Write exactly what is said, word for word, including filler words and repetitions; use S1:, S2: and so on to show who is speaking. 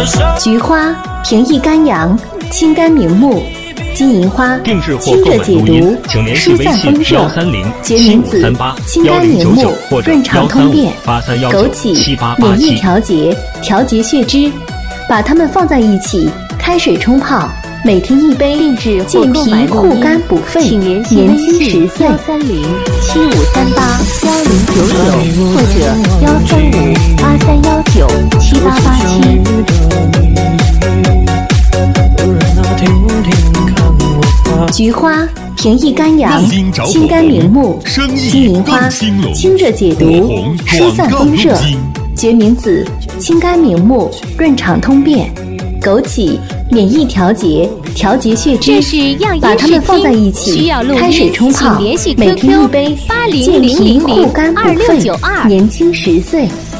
S1: 菊花平抑肝阳，清肝明目。金银花清热解毒，疏散风热。决明子清肝明目，润肠通便。枸杞免疫调节，调节血脂。把它们放在一起，开水冲泡，每天一杯，健脾护肝补肺，年轻十岁。
S2: 幺三零七五三八幺零九九或者幺三五八三幺九七八八七。
S1: 菊花平抑肝阳，清肝明目。金银花清热解毒，疏散风热。决明子清肝明目，润肠通便。枸杞免疫调节，调节血脂。把它们放在一起，开水冲泡，每天一杯，健脾护肝补肺，年轻十岁。